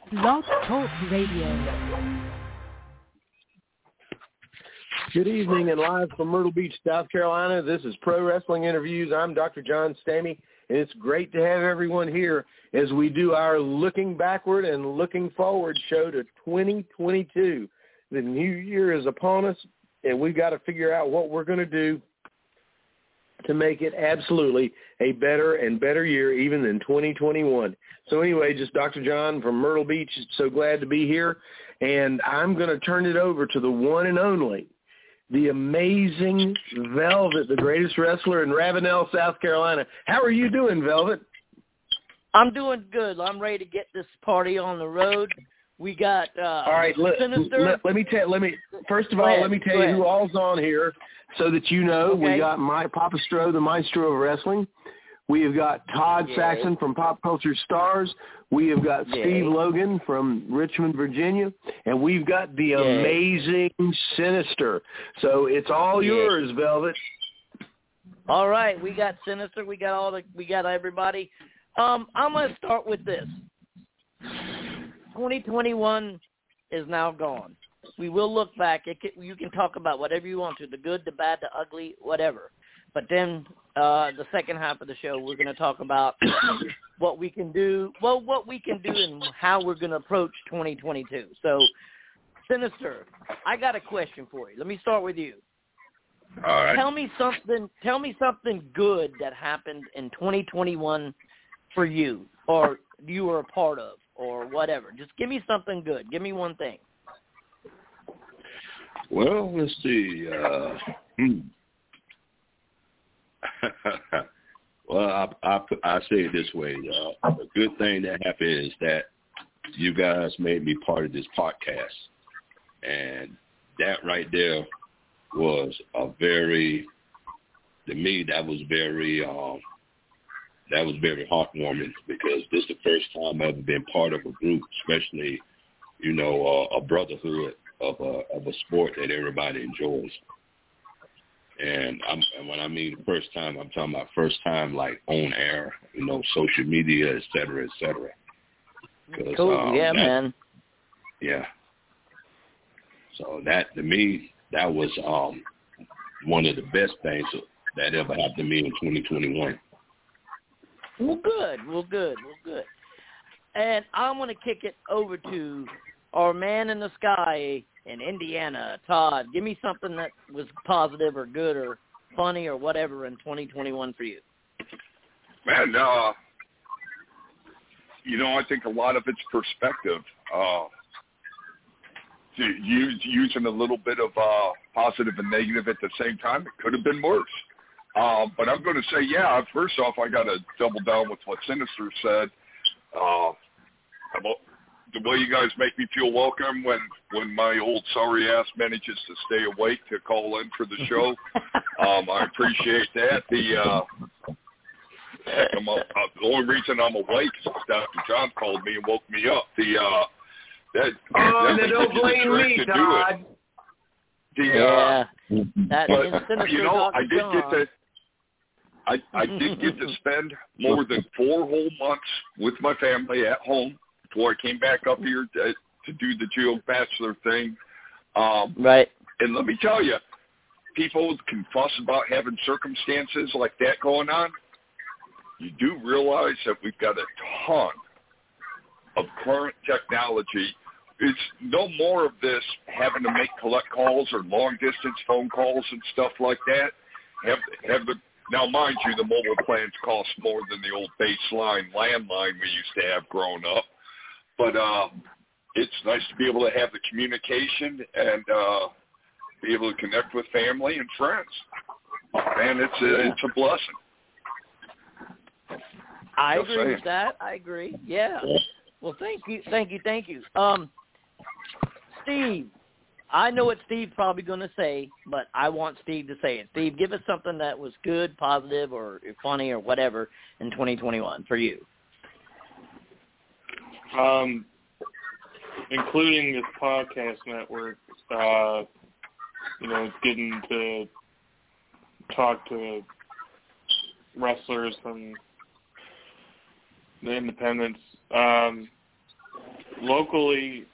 Blog Talk Radio. Good evening and live from Myrtle Beach, South Carolina. This is Pro Wrestling Interviews. I'm Dr. John Stamey, and it's great to have everyone here as we do our Looking Backward and Looking Forward show to 2022. The new year is upon us, and we've got to figure out what we're going to do to make it absolutely a better and better year even than 2021. So anyway, just Dr. John from Myrtle Beach, so glad to be here, and I'm going to turn it over to the one and only, the amazing Velvet, the greatest wrestler in Ravenel, South Carolina. How are you doing, Velvet? I'm doing good. I'm ready to get this party on the road. We got all right. Sinister. Let me tell you who all's on here, so that you know. Okay. We got Papa Stro, the maestro of wrestling. We have got Todd Saxon from Pop Culture Stars. We have got Steve Logan from Richmond, Virginia, and we've got the amazing Sinister. So it's all yours, Velvet. All right, we got Sinister. We got everybody. I'm going to start with this. 2021 is now gone. We will look back. You can talk about whatever you want to, the good, the bad, the ugly, whatever. But then the second half of the show, we're going to talk about what we can do, what we can do and how we're going to approach 2022. So, Sinister, I got a question for you. Let me start with you. All right. Tell me something good that happened in 2021 for you, or you were a part of, or whatever. Just give me something good. Give me one thing. Well, let's see. Well, I say it this way. The good thing that happened is that you guys made me part of this podcast, and that right there was to me, that was very heartwarming, because this is the first time I've ever been part of a group, especially, a brotherhood of a sport that everybody enjoys. And when I mean the first time, I'm talking about first time like on air, social media, et cetera, et cetera. Cool, man. Yeah. So that, to me, that was one of the best things that ever happened to me in 2021. Well, good. And I'm going to kick it over to our man in the sky in Indiana, Todd. Give me something that was positive or good or funny or whatever in 2021 for you. Man, I think a lot of it's perspective. Using a little bit of positive and negative at the same time, it could have been worse. But I'm going to say, first off, I got to double down with what Sinister said. About the way you guys make me feel welcome when my old sorry ass manages to stay awake to call in for the show. I appreciate that. The only reason I'm awake is Dr. John called me and woke me up. Don't blame me, Todd. I did get to spend more than 4 whole months with my family at home before I came back up here to do the Geo Bachelor thing. Right. And let me tell you, people can fuss about having circumstances like that going on. You do realize that we've got a ton of current technology. It's no more of this having to make collect calls or long-distance phone calls and stuff like that. Now, mind you, the mobile plans cost more than the old baseline landline we used to have growing up. But it's nice to be able to have the communication and be able to connect with family and friends. Man, it's a blessing. I agree with that. I agree. Yeah. Well, thank you. Steve, I know what Steve's probably going to say, but I want Steve to say it. Steve, give us something that was good, positive, or funny, or whatever in 2021 for you. Including this podcast network, getting to talk to wrestlers and the independents. locally,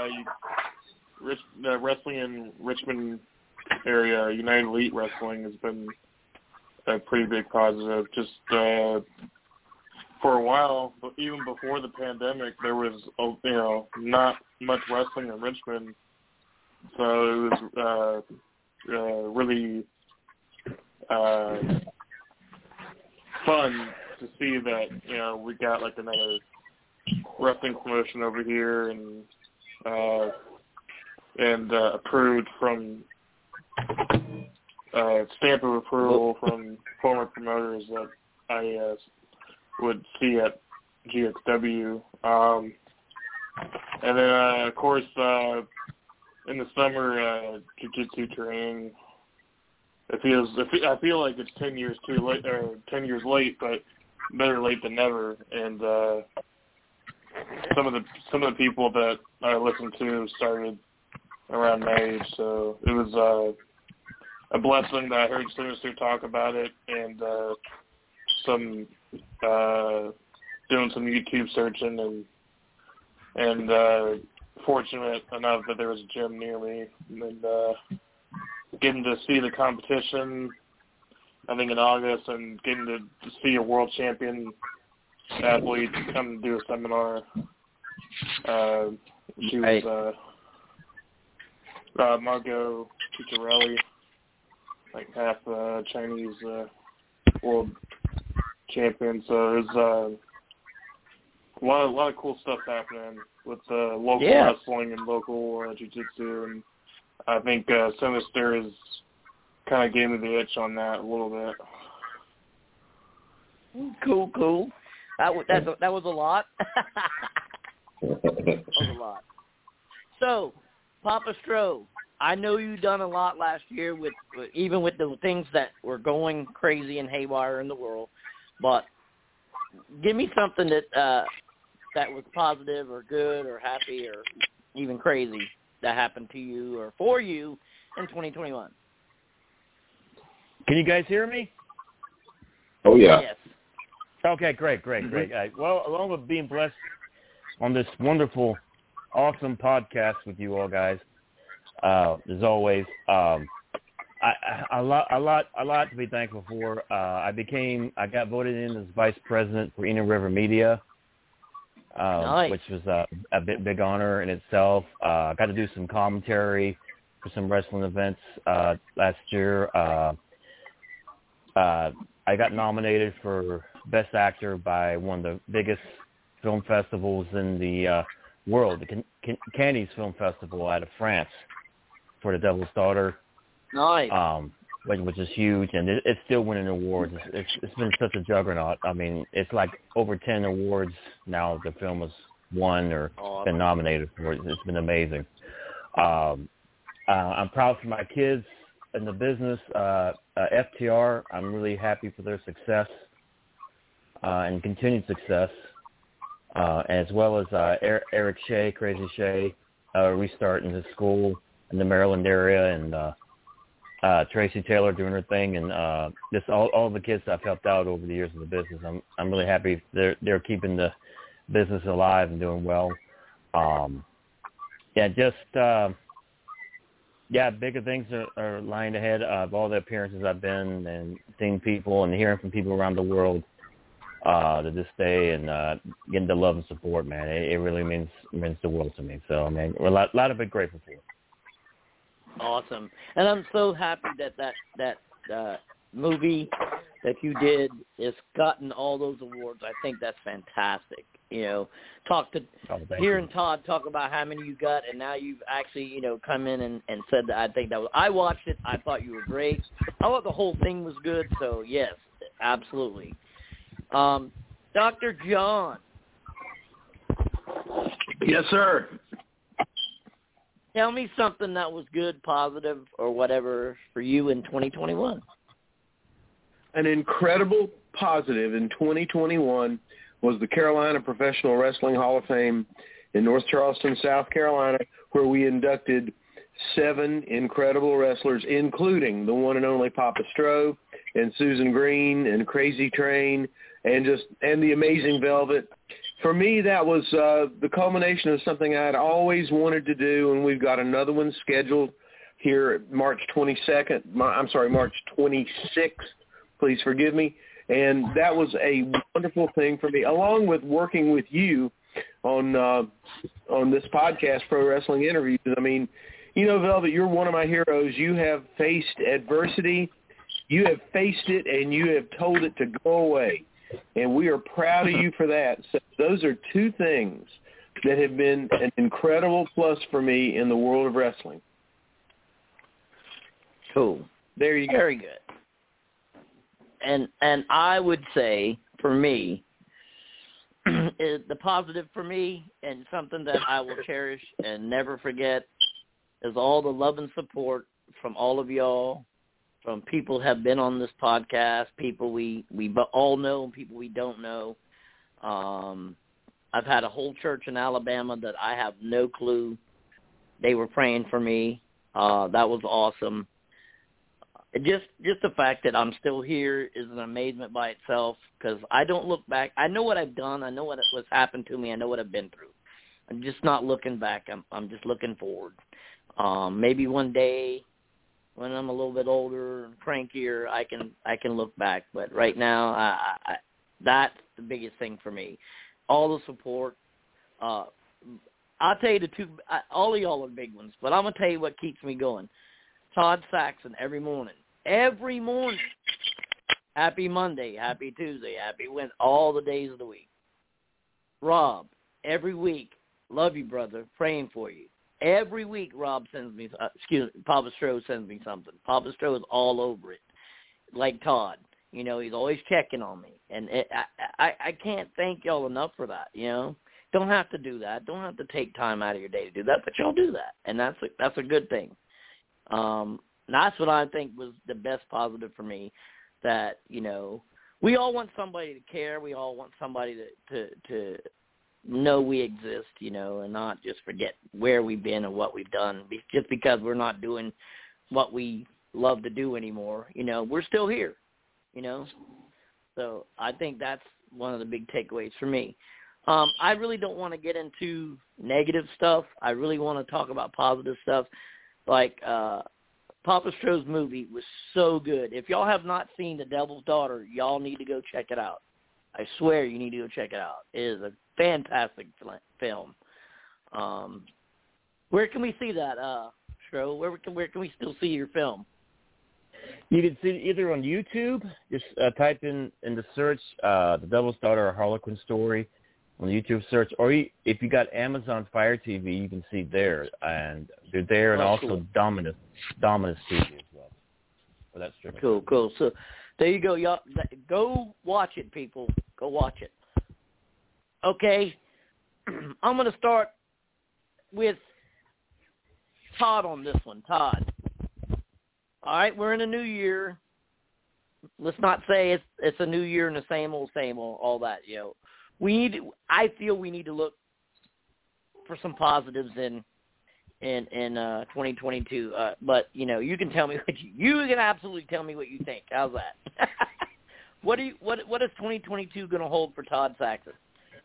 the wrestling in Richmond area, United Elite Wrestling, has been a pretty big positive. Just for a while, but even before the pandemic, there was not much wrestling in Richmond, so it was really fun to see that we got like another wrestling promotion over here and approved from stamp of approval from former promoters that I would see at GXW. And then, of course, in the summer, jiu-jitsu training. I feel like it's 10 years too late, or 10 years late, but better late than never. And some of the people that I listened to started around my age, so it was a blessing that I heard Sinister talk about it, and doing some YouTube searching, and fortunate enough that there was a gym near me, and getting to see the competition, I think in August, and getting to see a world champion athlete come do a seminar. She was Margot Ciccarelli, like half Chinese world champion. So there's a lot of cool stuff happening with local wrestling and local jiu-jitsu, and I think Sinister has kind of gave me the itch on that a little bit. Cool. That was a lot. That was a lot. So, Papa Stro, I know you done a lot last year with even with the things that were going crazy and haywire in the world, but give me something that that was positive or good or happy or even crazy that happened to you or for you in 2021. Can you guys hear me? Oh, yeah. Yes. Okay, great. Well, along with being blessed on this wonderful, awesome podcast with you all guys, as always, a lot to be thankful for. I got voted in as vice president for Enid River Media, nice. Which was a big honor in itself. I got to do some commentary for some wrestling events last year. I got nominated for Best Actor by one of the biggest film festivals in the world, the Cannes Film Festival out of France, for The Devil's Daughter. Nice. Which is huge, and it's still winning awards. It's been such a juggernaut. I mean, it's like over 10 awards now the film has won or been nominated for. It's been amazing. I'm proud for my kids in the business. FTR, I'm really happy for their success and continued success, as well as Eric Shea, Crazy Shea, restarting his school in the Maryland area, and Tracy Taylor doing her thing, and just all the kids I've helped out over the years of the business. I'm really happy they're keeping the business alive and doing well. Bigger things are lying ahead of all the appearances I've been and seeing people and hearing from people around the world to this day, and getting the love and support, man. It really means the world to me. So, I mean, we're a lot of it grateful for. Awesome. And I'm so happy that movie that you did has gotten all those awards. I think that's fantastic. Hearing Todd talk about how many you got, and now you've actually, come in and said that. I think that was, I watched it. I thought you were great. I thought the whole thing was good. So, yes, absolutely. Dr. John. Yes, sir. Tell me something that was good, positive, or whatever for you in 2021. An incredible positive in 2021 was the Carolina Professional Wrestling Hall of Fame in North Charleston, South Carolina, where we inducted 7 incredible wrestlers, including the one and only Papa Stro and Susan Green and Crazy Train and the Amazing Velvet for me, that was the culmination of something I had always wanted to do, and we've got another one scheduled here March 26th. Please forgive me. And that was a wonderful thing for me, along with working with you on this podcast, Pro Wrestling Interviews. I mean, you know, Velvet, you're one of my heroes. You have faced adversity. You have faced it, and you have told it to go away. And we are proud of you for that. So those are two things that have been an incredible plus for me in the world of wrestling. Cool. There you go. Very good. And I would say, for me, the positive for me and something that I will cherish and never forget is all the love and support from all of y'all, from people who have been on this podcast, people we all know and people we don't know. I've had a whole church in Alabama that I have no clue. They were praying for me. That was awesome. Just the fact that I'm still here is an amazement by itself, because I don't look back. I know what I've done. I know what's happened to me. I know what I've been through. I'm just not looking back. I'm just looking forward. Maybe one day when I'm a little bit older and crankier, I can look back. But right now, I that's the biggest thing for me. All the support. I'll tell you the two. All of y'all are big ones, but I'm gonna tell you what keeps me going. Todd Saxon every morning. Every morning. Happy Monday, happy Tuesday, happy Wednesday, all the days of the week. Rob, every week, love you, brother, praying for you. Every week, Rob sends me, Papa Stroh sends me something. Papa Stroh is all over it, like Todd. You know, he's always checking on me. And I can't thank y'all enough for that, you know. Don't have to do that. Don't have to take time out of your day to do that, but y'all do that. And that's a good thing. That's what I think was the best positive for me, that, you know, we all want somebody to care. We all want somebody to know we exist, you know, and not just forget where we've been and what we've done just because we're not doing what we love to do anymore. You know, we're still here, you know. So I think that's one of the big takeaways for me. I really don't want to get into negative stuff. I really want to talk about positive stuff. Like Papa Stroh's movie was so good. If y'all have not seen The Devil's Daughter, y'all need to go check it out. I swear you need to go check it out. It is a fantastic film. Where can we see that, Stroh? Where can we still see your film? You can see it either on YouTube. Just type in the search The Devil's Daughter or Harlequin Story on the YouTube search, or if you got Amazon Fire TV, you can see there, and they're there, and also cool. Dominus TV as well. For that streaming. Cool. So there you go, y'all. Go watch it, people. Go watch it. Okay, I'm going to start with Todd on this one. Todd. All right, we're in a new year. Let's not say it's a new year and the same old, all that, you know. I feel we need to look for some positives in 2022. But you know, you can tell me you can absolutely tell me what you think. How's that? What is 2022 going to hold for Todd Saxon?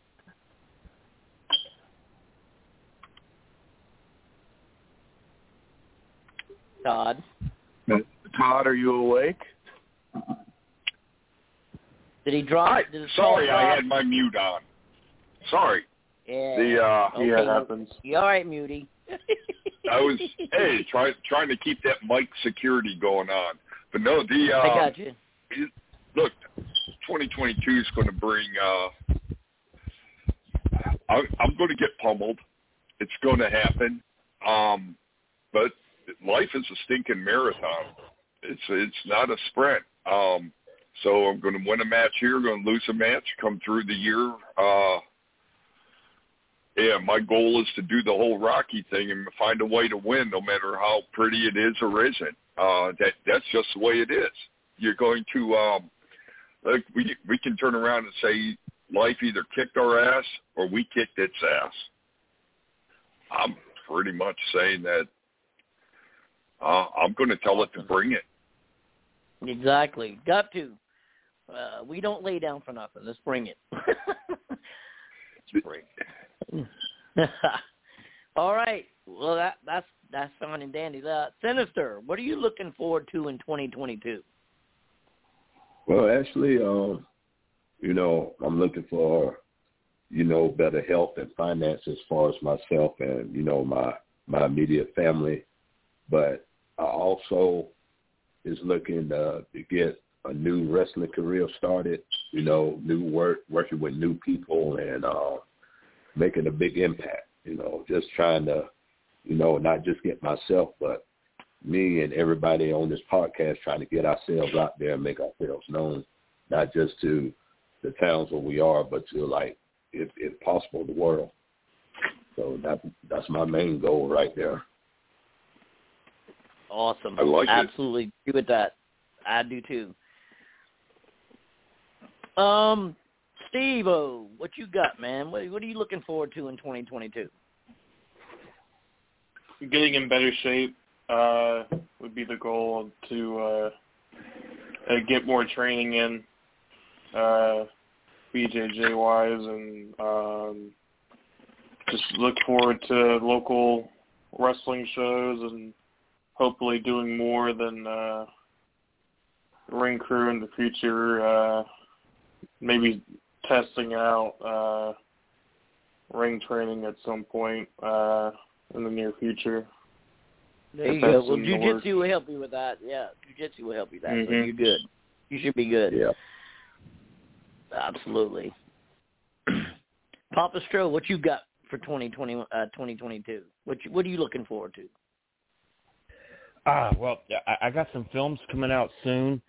Todd, are you awake? Did he drop? Sorry, I had my mute on. Sorry. Yeah. Okay, it happens. You all right, Muty? I was trying to keep that mic security going on, but no, I got you. Look, 2022 is going to bring. I'm going to get pummeled. It's going to happen. But life is a stinking marathon. It's not a sprint. So I'm going to win a match here, going to lose a match, come through the year. My goal is to do the whole Rocky thing and find a way to win, no matter how pretty it is or isn't. That's just the way it is. You're going to we can turn around and say life either kicked our ass or we kicked its ass. I'm pretty much saying that I'm going to tell it to bring it. Exactly. Got to. We don't lay down for nothing. Let's bring it. break. All right. Well, that's fine and dandy. Sinister, what are you looking forward to in 2022? Well, actually, I'm looking for, better health and finance as far as myself and, my immediate family. But I also is looking to get a new wrestling career started, new working with new people and making a big impact, just trying to, not just get myself, but me and everybody on this podcast trying to get ourselves out there and make ourselves known, not just to the towns where we are, but to, like, if possible, the world. So that's my main goal right there. Awesome. I like Absolutely agree with that. I do too. Steve-O, what you got, man? What are you looking forward to in 2022? Getting in better shape would be the goal, to get more training in, BJJ-wise, and just look forward to local wrestling shows and hopefully doing more than ring crew in the future, maybe testing out ring training at some point in the near future. There you go. Well, jiu-jitsu will help you with that. Yeah, jiu-jitsu will help you with that. So you're good. You should be good. Yeah. Absolutely. Papa Stro, what you got for 2022? What are you looking forward to? Well, I got some films coming out soon,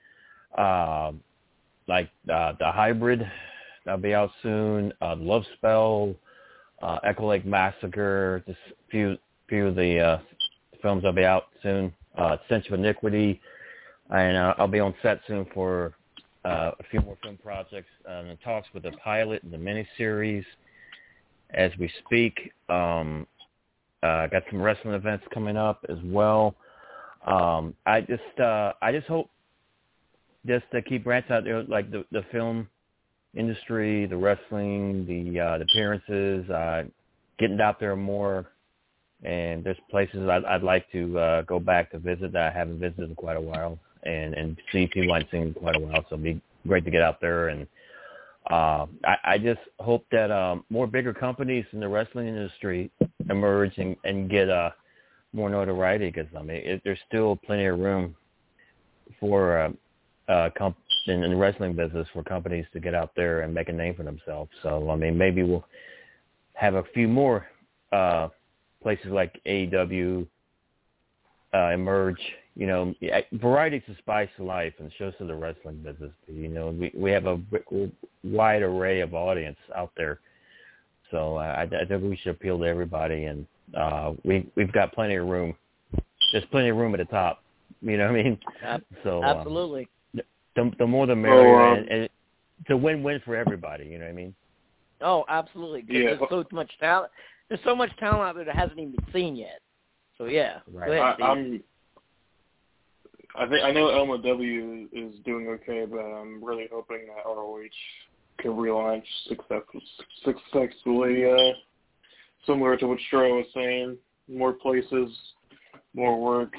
like The Hybrid, that'll be out soon. Love Spell, Echo Lake Massacre, just a few of the films that'll be out soon. Sense of Iniquity, and I'll be on set soon for a few more film projects. In talks with the pilot and the miniseries as we speak. Got some wrestling events coming up as well. I just hope just to keep branching out there, like the film industry, the wrestling, the appearances, getting out there more. And there's places I'd like to go back to visit that I haven't visited in quite a while, and see people I haven't seen in quite a while. So it'd be great to get out there. And I just hope that more bigger companies in the wrestling industry emerge and get more notoriety, because there's still plenty of room for in the wrestling business for companies to get out there and make a name for themselves. So maybe we'll have a few more places like AEW emerge. Variety's the spice of life, and shows to the wrestling business. We have a wide array of audience out there, so I think we should appeal to everybody, and we've got plenty of room. There's plenty of room at the top. You know what I mean? So absolutely. The more the merrier, and it's a win-win for everybody. You know what I mean? Oh, absolutely. Yeah. There's so much talent. There's so much talent out there that hasn't even been seen yet. So yeah. Right. Go ahead, I know LMW is doing okay, but I'm really hoping that ROH can relaunch successfully. Similar to what Stro was saying, more places, more work.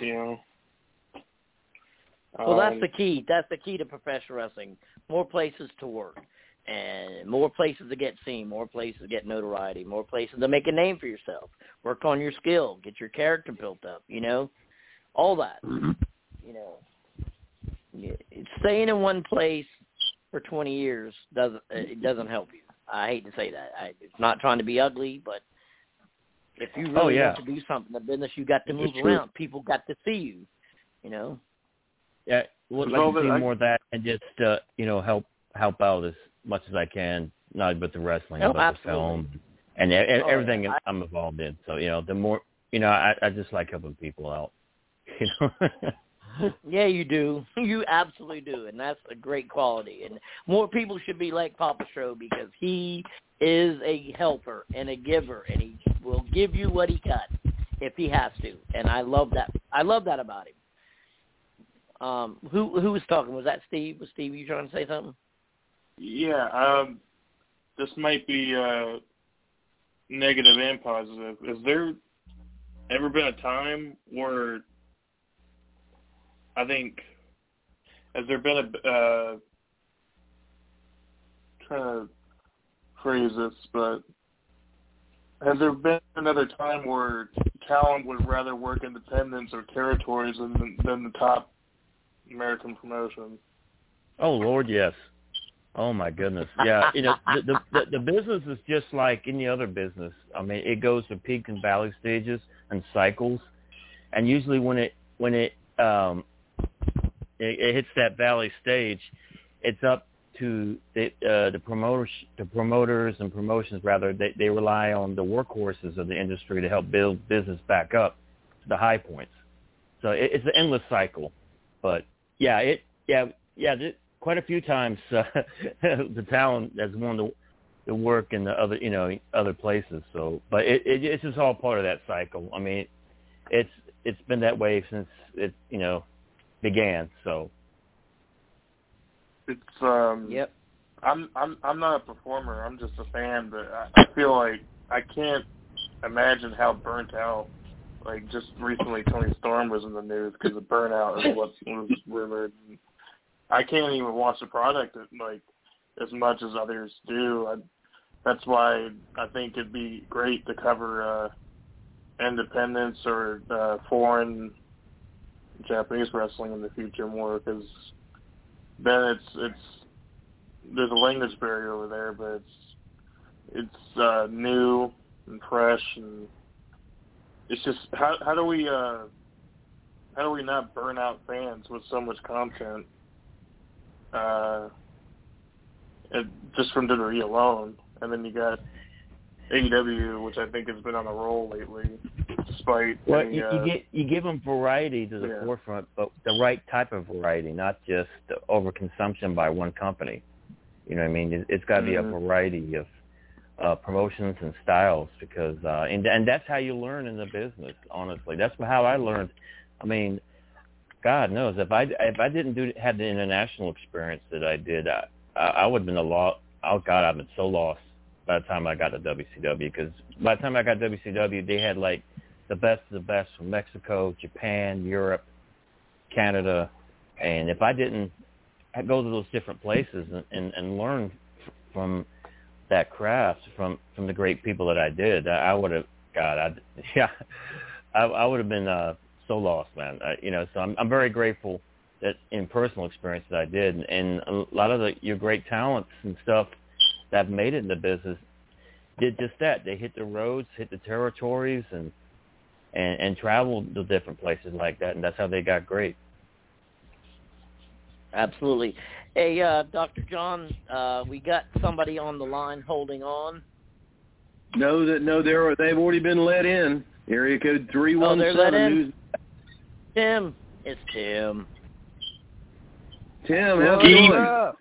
Well, that's the key. That's the key to professional wrestling. More places to work, and more places to get seen, more places to get notoriety, more places to make a name for yourself. Work on your skill, get your character built up. All that. Staying in one place for 20 years doesn't help you. I hate to say that. It's not trying to be ugly, but if you really want to do something in business, you got to move around. People got to see you. Yeah, we'd like to see more of that, and just help out as much as I can, not but the wrestling, but the film and everything I'm involved in. So the more I just like helping people out. Yeah, you do. You absolutely do, and that's a great quality. And more people should be like Papa Stro, because he is a helper and a giver, and he will give you what he got if he has to. And I love that. I love that about him. Who was talking? Was that Steve? Was Steve you trying to say something? Yeah. This might be negative and positive. Has there ever been a time where has there been trying to phrase this, but has there been another time where talent would rather work independents or territories than the top American promotion? Oh Lord, yes. Oh my goodness, yeah. The business is just like any other business. I mean, it goes through peak and valley stages and cycles, and usually when it hits that valley stage, it's up to the promoters and promotions rather. They rely on the workhorses of the industry to help build business back up to the high points. So it's an endless cycle, but quite a few times the talent has wanted to work in the other places. So, but it's just all part of that cycle. I mean, it's been that way since it began. So. It's Yep. I'm not a performer. I'm just a fan, but I feel like I can't imagine how burnt out. Like just recently, Tony Storm was in the news because of burnout is what was rumored. I can't even watch the product like as much as others do. That's why I think it'd be great to cover independents or foreign Japanese wrestling in the future more, because then it's there's a language barrier over there, but it's new and fresh, and it's just how do we not burn out fans with so much content just from WWE alone? And then you got AEW, which I think has been on a roll lately, despite you give them variety to the forefront, but the right type of variety, not just the overconsumption by one company. You know what I mean? It's got to be a variety of promotions and styles, because and that's how you learn in the business. Honestly, that's how I learned. I mean, God knows if I didn't have the international experience that I did, I would have been a lot. Oh God, I've been so lost by the time I got to WCW, because by the time I got to WCW, they had like the best of the best from Mexico, Japan, Europe, Canada, and if I didn't go to those different places and learn from that craft, from the great people that I did, I would have, I would have been so lost, man. So I'm very grateful that in personal experience that I did, and a lot of your great talents and stuff that have made it in the business did just that. They hit the roads, hit the territories, and traveled to different places like that, and that's how they got great. Absolutely. Hey, Dr. John, we got somebody on the line holding on. No, they've already been let in. Area code 317. Oh, they're let in? Tim. It's Tim. Tim, how's it going?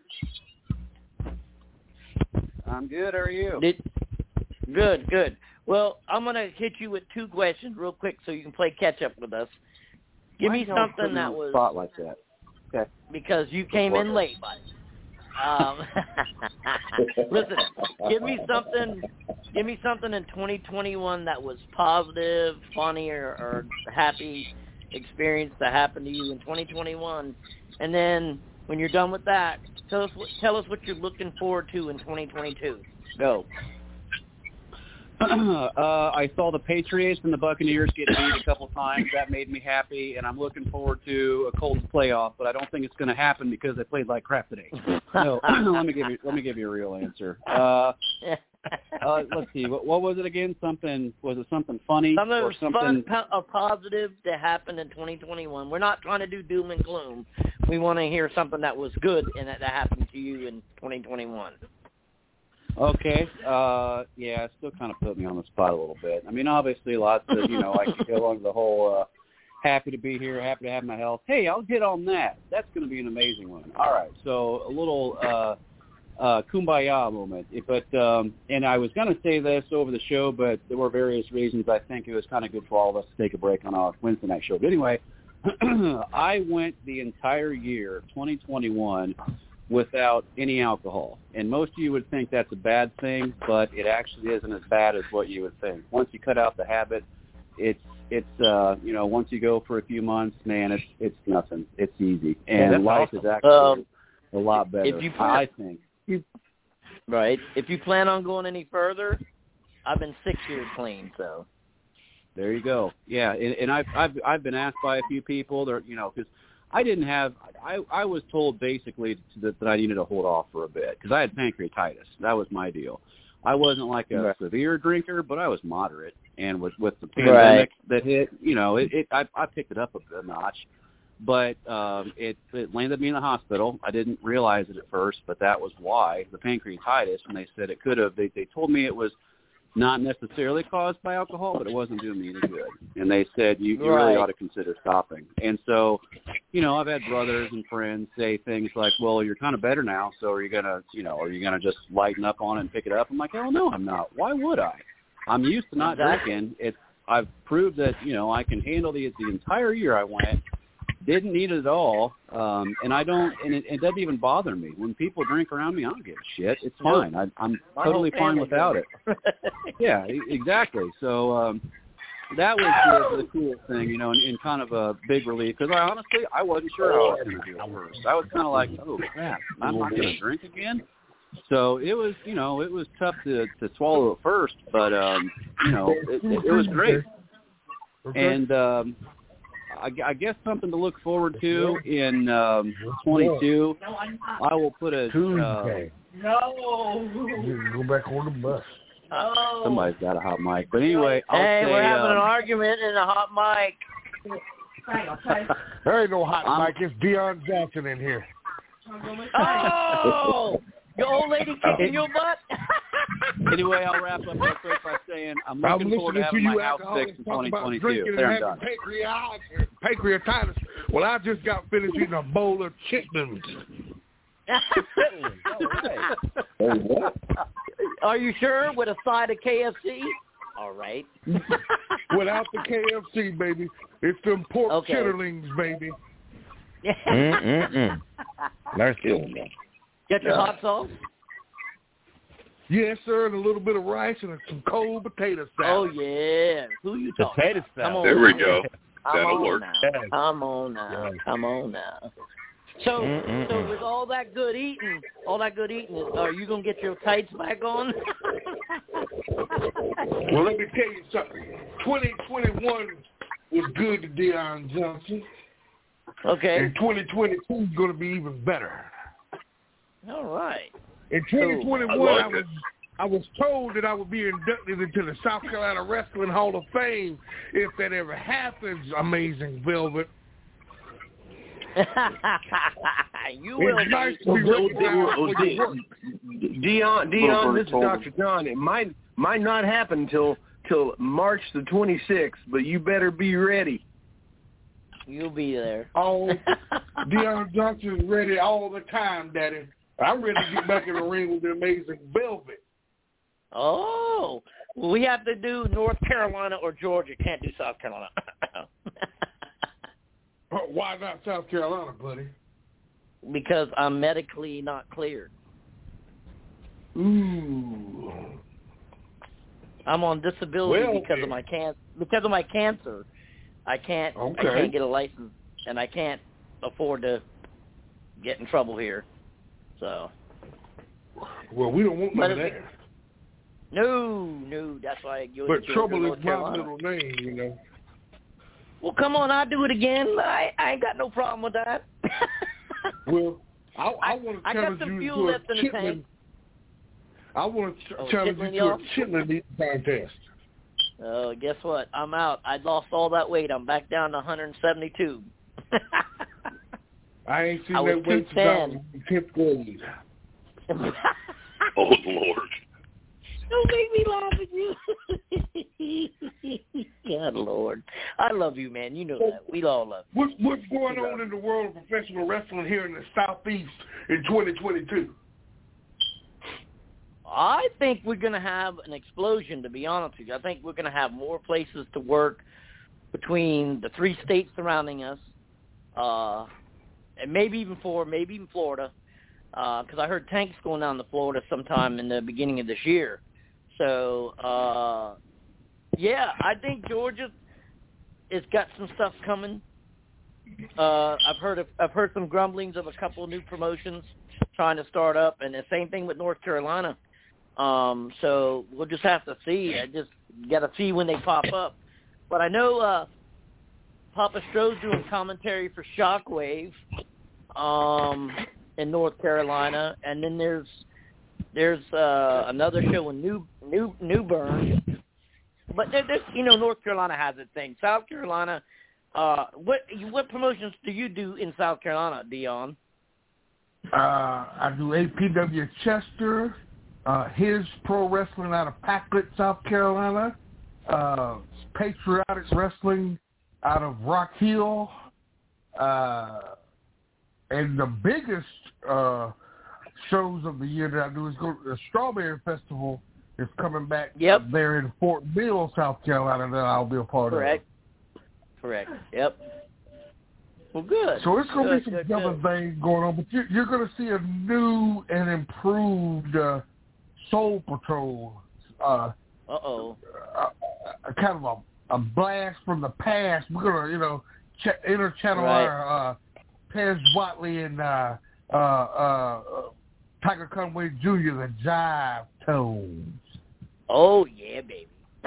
I'm good. How are you? Good. Well, I'm going to hit you with two questions real quick so you can play catch-up with us. Give me something that was... spot like that. Okay. Because you came in late, buddy. Listen, give me something in 2021 that was positive, funny, or happy experience that happened to you in 2021, and then when you're done with that, tell us what you're looking forward to in 2022. Go. I saw the Patriots and the Buccaneers get beat a couple times. That made me happy, and I'm looking forward to a Colts playoff. But I don't think it's going to happen because they played like crap today. No, let me give you a real answer. Let's see. What was it again? Was it something funny? Something a positive that happened in 2021. We're not trying to do doom and gloom. We want to hear something that was good and that happened to you in 2021. Okay. It still kind of put me on the spot a little bit. I mean, obviously lots of, I could go along the whole happy to be here, happy to have my health. Hey, I'll get on that. That's going to be an amazing one. All right. So a little kumbaya moment. But and I was going to say this over the show, but there were various reasons. I think it was kind of good for all of us to take a break on our Wednesday night show. But anyway, I went the entire year, 2021, without any alcohol. And most of you would think that's a bad thing, but it actually isn't as bad as what you would think. Once you cut out the habit, it's once you go for a few months, man, it's nothing. It's easy. And life is actually a lot better, I think. Right. If you plan on going any further, I've been 6 years clean, so. There you go. Yeah, and I've been asked by a few people that, because I didn't have I was told basically that I needed to hold off for a bit because I had pancreatitis. That was my deal. I wasn't like a severe drinker, but I was moderate. And with the pandemic that hit, I picked it up a notch. But it landed me in the hospital. I didn't realize it at first, but that was why, the pancreatitis. And they said it could have. They told me it was not necessarily caused by alcohol, but it wasn't doing me any good. And they said, you really ought to consider stopping. And so, I've had brothers and friends say things like, well, you're kind of better now, so are you going to just lighten up on it and pick it up? I'm like, hell no, I'm not. Why would I? I'm used to not drinking. I've proved that, I can handle the entire year I went. Didn't need it at all, and I don't, and it doesn't even bother me. When people drink around me, I don't give a shit. It's fine. I'm totally fine without it. Yeah, exactly. So that was the coolest thing, and kind of a big relief, because I wasn't sure how I was going to do it first. I was kind of like, oh, crap, I'm not going to drink again? So it was, it was tough to swallow at first, but, it was great. And I guess something to look forward to in 22. I will put a Tuesday. Go back on the bus. Oh. Somebody's got a hot mic, but anyway, I'll say we're having an argument in a hot mic. There ain't no hot mic. It's Deion Johnson in here. Oh, your old lady kicking your butt. Anyway, I'll wrap up real quick by saying I'm looking forward to having my house fixed in 2022. There, I'm done. Pancreatitis. Well, I just got finished eating a bowl of chitlins. Are you sure? With a side of KFC? All right. Without the KFC, baby. It's them pork chitterlings, baby. Mercy. Get your hot sauce? Yes, sir, and a little bit of rice and some cold potato salad. Oh, yeah. Who you talking potato about? Come on. There we go. That'll work. Come on now. So with all that good eating, are you going to get your tights back on? Well, let me tell you something. 2021 was good to Deion Johnson. Okay. And 2022 is going to be even better. All right. In 2021, I was told that I would be inducted into the South Carolina Wrestling Hall of Fame if that ever happens, Amazing Velvet. You will. It's nice to be recognized for your work. Deion, this is Dr. John. It might not happen till March the 26th, but you better be ready. You'll be there. Oh, Deion Johnson is ready all the time, Daddy. I'm ready to get back in the ring with the Amazing Velvet. Oh, well, we have to do North Carolina or Georgia. Can't do South Carolina. Why not South Carolina, buddy? Because I'm medically not cleared. Ooh. I'm on disability because of my cancer. I can't get a license, and I can't afford to get in trouble here. So. Well, we don't want none of that. No, that's why you. But trouble is my middle name, Well, come on, I'll do it again. I ain't got no problem with that. Well, I want to challenge you to a chitlin. I want to challenge you to a chitlin eating contest. Oh, guess what? I'm out. I lost all that weight. I'm back down to 172. I ain't seen that weight since I was in 10th grade. Oh, Lord. Don't make me laugh at you. God, Lord. I love you, man. You know that. We all love you. What's going on in the world of professional wrestling here in the Southeast in 2022? I think we're going to have an explosion, to be honest with you. I think we're going to have more places to work between the 3 states surrounding us, and maybe even 4, maybe even Florida. because I heard Tank's going down to Florida sometime in the beginning of this year. So, yeah, I think Georgia has got some stuff coming. I've heard some grumblings of a couple of new promotions trying to start up, and the same thing with North Carolina. So we'll just have to see. I just got to see when they pop up. But I know Papa Stroh's doing commentary for Shockwave in North Carolina, and then there's another show in New Bern. But there's, North Carolina has its thing. South Carolina, what promotions do you do in South Carolina, Dion? I do APW Chester, his Pro Wrestling out of Packlet, South Carolina, Patriotic Wrestling out of Rock Hill, and the biggest shows of the year that I do is the Strawberry Festival is coming back there in Fort Mill, South Carolina, that I'll be a part of. Correct. Yep. Well, good. So it's going to be some other things going on, but you're going to see a new and improved Soul Patrol. Kind of a blast from the past. We're going to, interchannel our Pez Watley and Tiger Conway Jr., the Jive Tones. Oh, yeah, baby.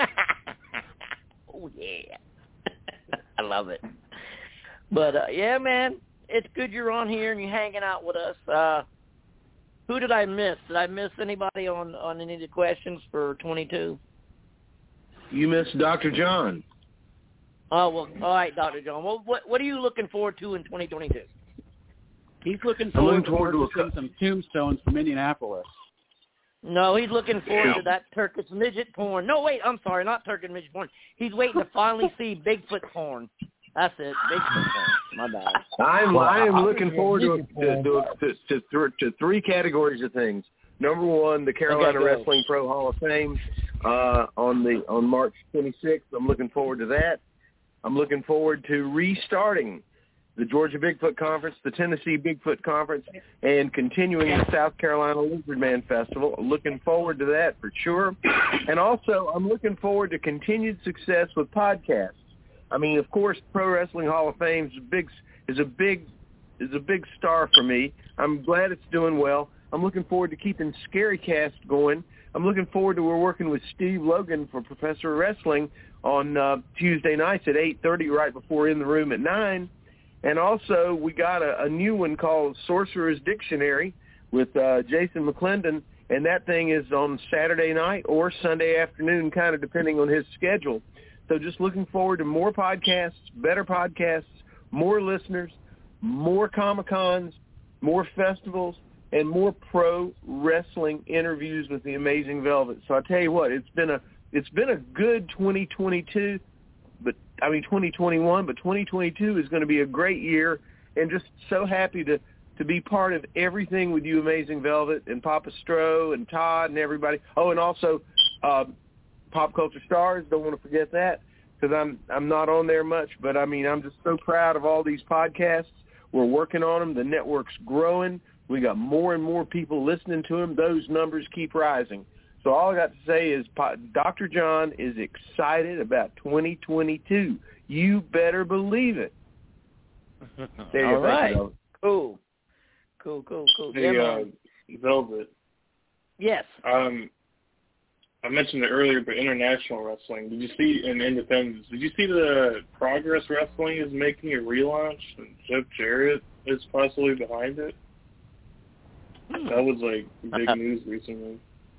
Oh, yeah. I love it. But, yeah, man, it's good you're on here and you're hanging out with us. Who did I miss? Did I miss anybody on any of the questions for 22? You missed Dr. John. Oh, well, all right, Dr. John. Well, what are you looking forward to in 2022? He's looking forward to some tombstones from Indianapolis. No, he's looking forward to that Turkish midget porn. No, wait, I'm sorry, not Turkish midget porn. He's waiting to finally see Bigfoot porn. That's it, Bigfoot porn. My bad. I am looking forward to three categories of things. Number one, the Carolina Wrestling Pro Hall of Fame on March 26th. I'm looking forward to that. I'm looking forward to restarting the Georgia Bigfoot Conference, the Tennessee Bigfoot Conference, and continuing the South Carolina Lizard Man Festival. Looking forward to that for sure. And also, I'm looking forward to continued success with podcasts. I mean, of course, Pro Wrestling Hall of Fame is a big star for me. I'm glad it's doing well. I'm looking forward to keeping ScaryCast going. I'm looking forward to we're working with Steve Logan for Professor Wrestling on Tuesday nights at 8:30, right before In the Room at 9. And also, we got a new one called Sorcerer's Dictionary with Jason McClendon, and that thing is on Saturday night or Sunday afternoon, kind of depending on his schedule. So just looking forward to more podcasts, better podcasts, more listeners, more Comic-Cons, more festivals, and more pro wrestling interviews with the Amazing Velvet. So I tell you what, it's been a good 2022. 2021, but 2022 is going to be a great year, and just so happy to be part of everything with you, Amazing Velvet, and Papa Stroh, and Todd, and everybody. Oh, and also Pop Culture Stars, don't want to forget that, because I'm not on there much, but, I mean, I'm just so proud of all these podcasts. We're working on them. The network's growing. We got more and more people listening to them. Those numbers keep rising. So all I got to say is Dr. John is excited about 2022. You better believe it. All right. Cool. Hey, Velvet. Yes. I mentioned it earlier, but international wrestling. Did you see in Independence? Did you see the Progress Wrestling is making a relaunch, and Jeff Jarrett is possibly behind it? That was like big news recently.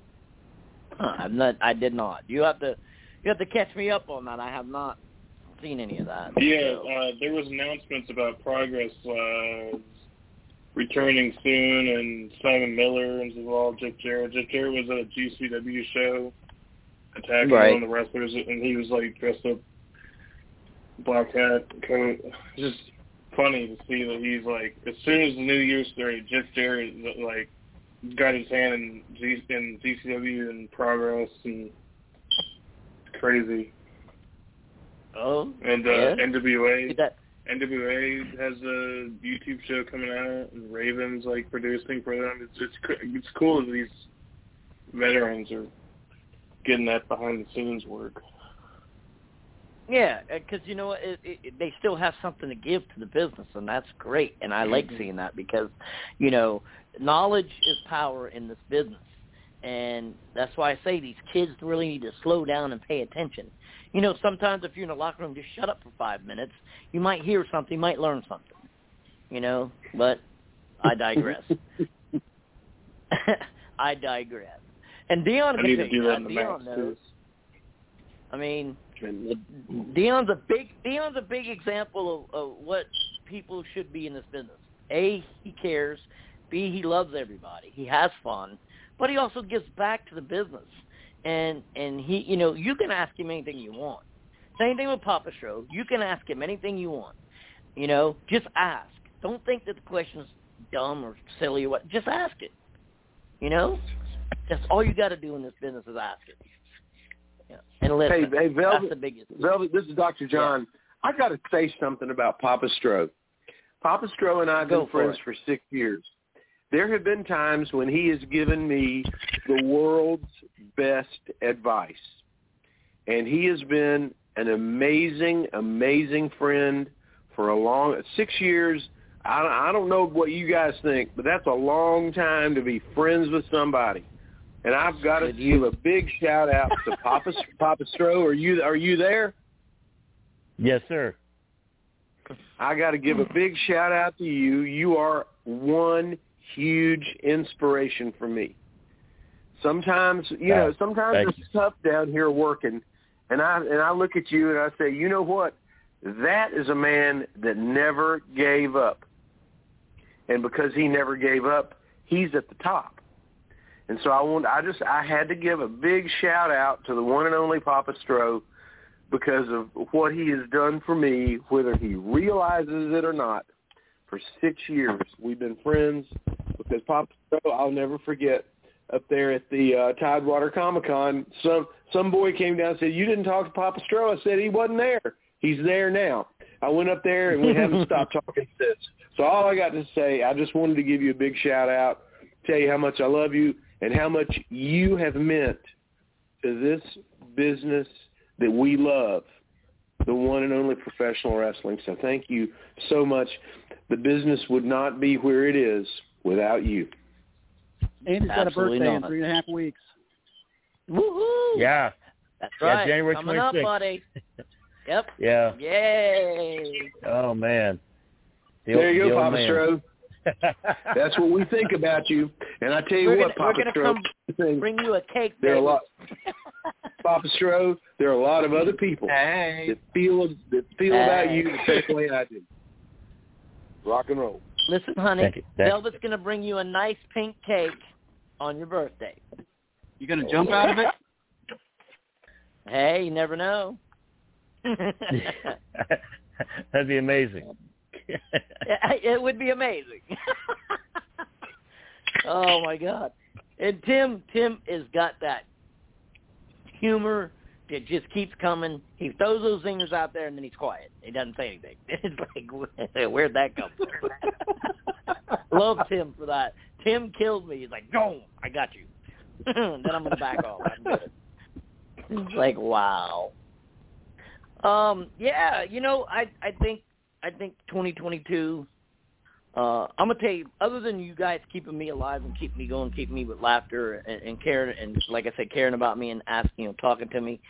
I did not. You have to catch me up on that. I have not seen any of that. Yeah, there was announcements about Progress returning soon, and Simon Miller is involved. Jeff Jarrett was at a GCW show attacking one of the wrestlers, and he was like dressed up black hat coat. Just funny to see that he's like, as soon as the new year started, Jeff Jarrett like got his hand in GCW and Progress, and it's crazy. Oh, and NWA. NWA has a YouTube show coming out, and Raven's like producing for them. It's cool that these veterans are getting that behind the scenes work. Yeah, because you know they still have something to give to the business, and that's great. And I like seeing that because, you know, knowledge is power in this business, and that's why I say these kids really need to slow down and pay attention. You know, sometimes if you're in a locker room, just shut up for 5 minutes. You might hear something, you might learn something. You know, but I digress. I digress. And Dion can say that. Dion knows. I mean, Dion's a big example of what people should be in this business. A, he cares. B, he loves everybody. He has fun, but he also gives back to the business. And he, you know, you can ask him anything you want. Same thing with Papa Stro. You can ask him anything you want. You know, just ask. Don't think that the question's dumb or silly or what. Just ask it. You know, that's all you got to do in this business is ask it. Yeah. And listen, hey, Velvet, that's the biggest. Velvet, this is Dr. John. Yeah. I got to say something about Papa Stro. Papa Stro and I have been friends for 6 years. There have been times when he has given me the world's best advice. And he has been an amazing, amazing friend for a long 6 years. I don't know what you guys think, but that's a long time to be friends with somebody. And I've got to give a big shout out to Papa Stro. Are you there? Yes, sir. I got to give a big shout out to you. You are one huge inspiration for me. Sometimes, sometimes it's tough down here working, and I look at you and I say, you know what? That is a man that never gave up. And because he never gave up, he's at the top. And so I had to give a big shout out to the one and only Papa Stro because of what he has done for me, whether he realizes it or not. For 6 years, we've been friends because Papa Stro, I'll never forget, up there at the Tidewater Comic-Con, some boy came down and said, you didn't talk to Papa Stro. I said, he wasn't there. He's there now. I went up there, and we haven't stopped talking since. So all I got to say, I just wanted to give you a big shout-out, tell you how much I love you and how much you have meant to this business that we love, the one and only professional wrestling. So thank you so much. The business would not be where it is without you. And he's got a birthday in 3.5 weeks. Woohoo! Yeah. That's right. Yeah, January 26th. Coming up, buddy. Yep. Yeah. Yay. Oh, man. There you go, Papa Stro. That's what we think about you. And I tell you what, Papa Stro, bring you a cake. There are a lot. Papa Stro, there are a lot of other people that feel about you the same way I do. Rock and roll. Listen, honey, Velvet's going to bring you a nice pink cake on your birthday. You going to jump out of it? Hey, you never know. That'd be amazing. It would be amazing. Oh, my God. And Tim has got that humor that just keeps coming. He throws those zingers out there, and then he's quiet. He doesn't say anything. It's like, where'd that come from? Love Tim for that. Tim killed me. He's like, go, I got you. Then I'm going to back off. I'm good. It's like, wow. Yeah, you know, I think 2022, I'm going to tell you, other than you guys keeping me alive and keeping me going, keeping me with laughter and caring, and like I said, caring about me and asking and talking to me,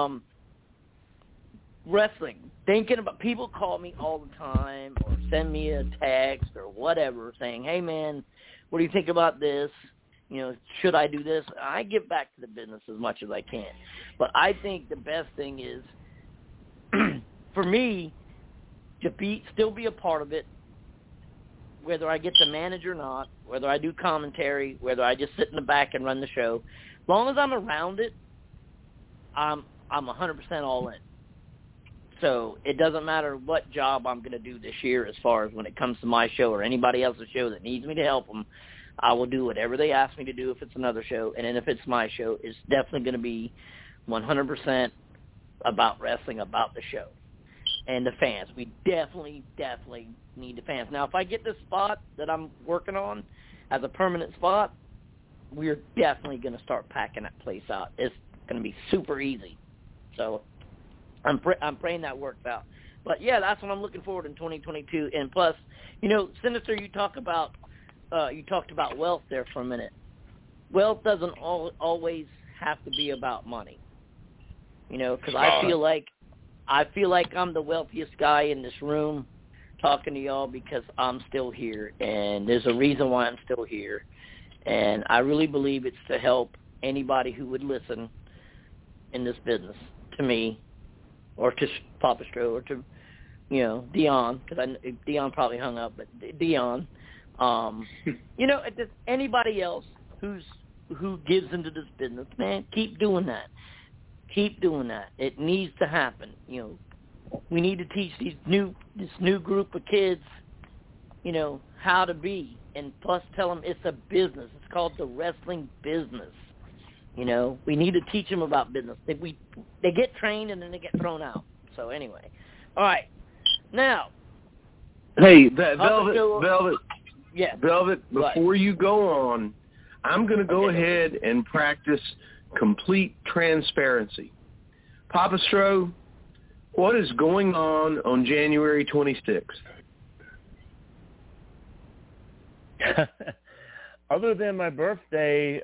wrestling, thinking about, people call me all the time or send me a text or whatever saying, hey, man, what do you think about this? You know, should I do this? I give back to the business as much as I can. But I think the best thing is, for me, to still be a part of it, whether I get to manage or not, whether I do commentary, whether I just sit in the back and run the show, as long as I'm around it, I'm 100% all in. So it doesn't matter what job I'm going to do this year as far as when it comes to my show or anybody else's show that needs me to help them. I will do whatever they ask me to do if it's another show. And then if it's my show, it's definitely going to be 100% about wrestling, about the show. and the fans. We definitely need the fans. Now, if I get this spot that I'm working on as a permanent spot, we're definitely going to start packing that place out. It's going to be super easy. So I'm praying that works out. But, yeah, that's what I'm looking forward in 2022. And plus, Sinister, you talked about wealth there for a minute. Wealth doesn't always have to be about money. Because I feel like I'm the wealthiest guy in this room talking to y'all because I'm still here, and there's a reason why I'm still here. And I really believe it's to help anybody who would listen in this business, to me, or to Papa Stro, or to, Dion, because Dion probably hung up, but Dion, just anybody else who gives into this business, man, keep doing that. Keep doing that. It needs to happen. We need to teach this new group of kids, how to be, and plus tell them it's a business. It's called the wrestling business. We need to teach them about business. They get trained and then they get thrown out. So anyway, all right. Now, hey, Velvet. Yeah. Velvet. Before you go on, I'm going to go ahead and practice complete transparency. Papa Stro, what is going on January 26th? Other than my birthday,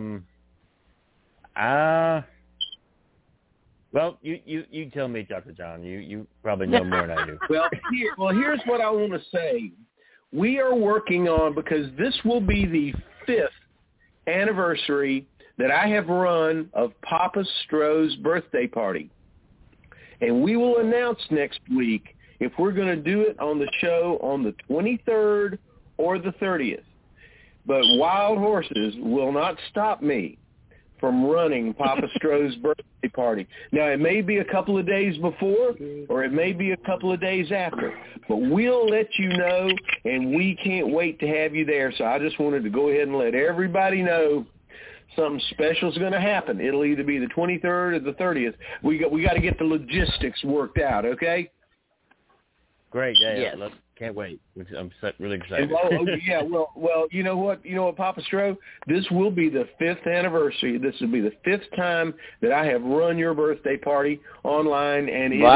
well, you tell me, Dr. John. You probably know more than I do. Here's what I want to say. We are working on, because this will be the 5th anniversary that I have run of Papa Stro's birthday party. And we will announce next week if we're going to do it on the show on the 23rd or the 30th. But Wild Horses will not stop me from running Papa Stro's birthday party. Now, it may be a couple of days before or it may be a couple of days after, but we'll let you know, and we can't wait to have you there. So I just wanted to go ahead and let everybody know something special is going to happen. It'll either be the 23rd or the 30th. We got to get the logistics worked out, okay? Great. Yeah. Yes. Can't wait. I'm really excited. Well, you know what, Papa Stro? This will be the 5th anniversary. This will be the 5th time that I have run your birthday party online, and it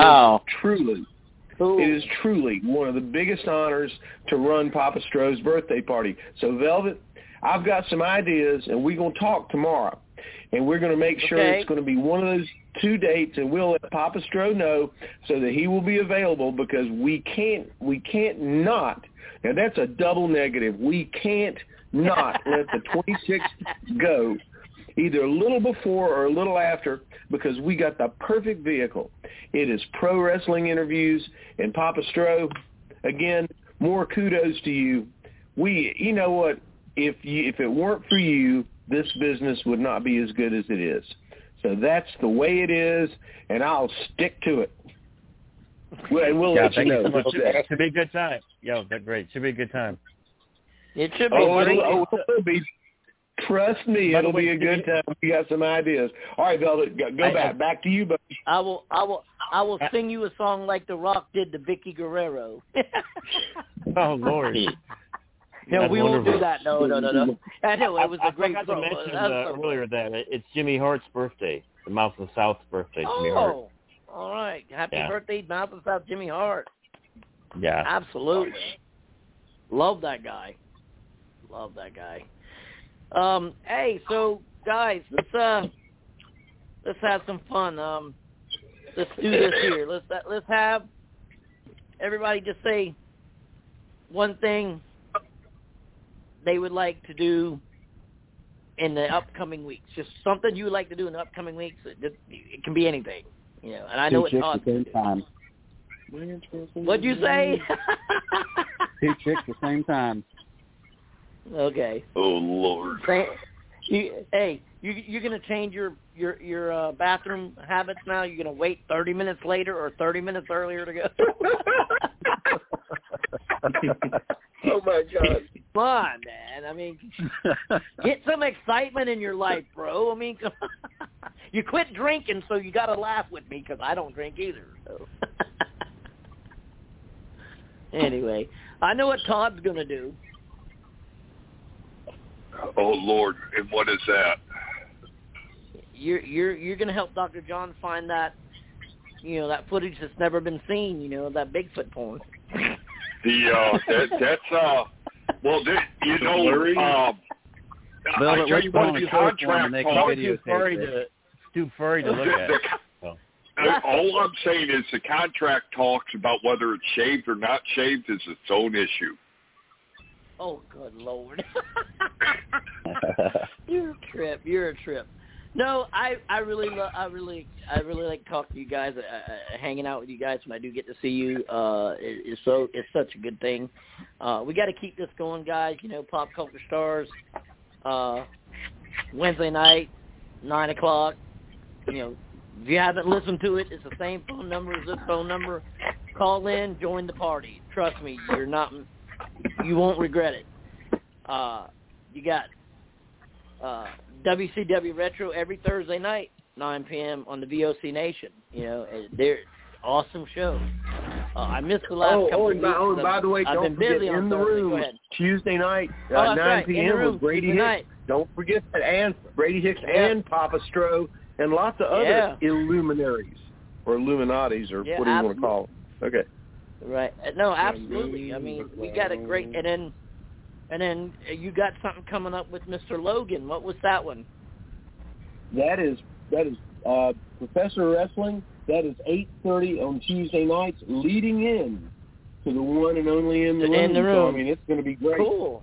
is truly one of the biggest honors to run Papa Stro's birthday party. So, Velvet, I've got some ideas, and we're going to talk tomorrow. And we're going to make sure it's going to be one of those 2 dates, and we'll let Papa Stro know so that he will be available, because we can't not. Now, that's a double negative. We can't not let the 26th go, either a little before or a little after, because we got the perfect vehicle. It is Pro Wrestling Interviews, and Papa Stro, again, more kudos to you. You know what? If it weren't for you, this business would not be as good as it is. So that's the way it is, and I'll stick to it. We'll let you know. It should be a good time. That's great. Should be a good time. It should be. It will be. Trust me, it'll be a good time. We got some ideas. All right, Velvet, go back to you, buddy. I will sing you a song like The Rock did to Vicky Guerrero. Oh, Lord. No, we won't do that. No. I know, it was a great promo. I mentioned earlier that it's Jimmy Hart's birthday, the Mouth of the South's birthday, Jimmy Hart. Oh, all right. Happy birthday, Mouth of the South, Jimmy Hart. Yeah. Absolutely. Love that guy. Hey, so, guys, let's have some fun. Let's do this here. Let's have everybody just say one thing they would like to do in the upcoming weeks. Just something you would like to do in the upcoming weeks. It can be anything, And I know it's hard. 2 chicks at the same time. What'd you say? 2 chicks at the same time. Okay. Oh, Lord. You're gonna change your bathroom habits now. You're gonna wait 30 minutes later or 30 minutes earlier to go. Oh my God! Come on, man. I mean, get some excitement in your life, bro. I mean, you quit drinking, so you got to laugh with me because I don't drink either. So. Anyway, I know what Todd's going to do. Oh, Lord. And what is that? You're going to help Dr. John find that, that footage that's never been seen, that Bigfoot porn. Velvet, let's put on a short form and they can videotape it. Too furry to look at. All I'm saying is the contract talks about whether it's shaved or not shaved is its own issue. Oh, good Lord. You're a trip. No, I really like talking to you guys, hanging out with you guys when I do get to see you. It's such a good thing. We got to keep this going, guys. Pop Culture Stars, Wednesday night, 9:00. If you haven't listened to it, it's the same phone number as this phone number. Call in, join the party. Trust me, you won't regret it. You got WCW Retro every Thursday night, 9 p.m. on the VOC Nation. They're awesome shows. I missed the last couple of weeks. And by the way, don't forget In the Room Tuesday night, 9 p.m. with Brady Hicks. Don't forget that, and Brady Hicks and Papa Stro and lots of other illuminaries or Illuminatis or what do you want to call them? Okay. Right. No, absolutely. I mean, we got a great, and then you got something coming up with Mr. Logan. What was that one? That is Professor Wrestling. That is 8:30 on Tuesday nights, leading in to the one and only In the Room. So, I mean, it's going to be great. Cool.